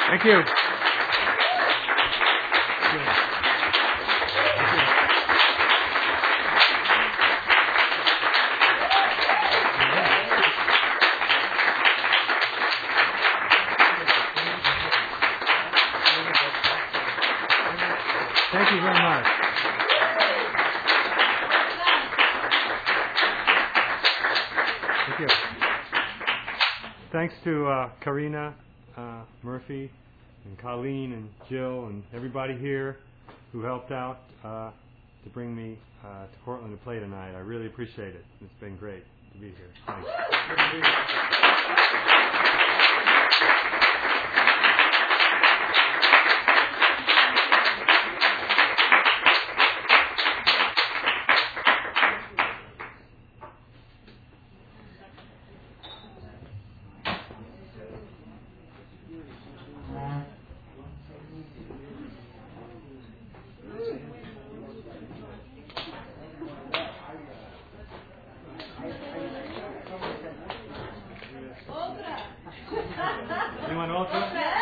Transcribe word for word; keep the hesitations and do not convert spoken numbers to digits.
Thank you. Thank you very much. Thank you. Thanks to uh, Karina uh, Murphy and Colleen and Jill and everybody here who helped out uh, to bring me uh, to Portland to play tonight. I really appreciate it. It's been great to be here. Thanks. Anyone else?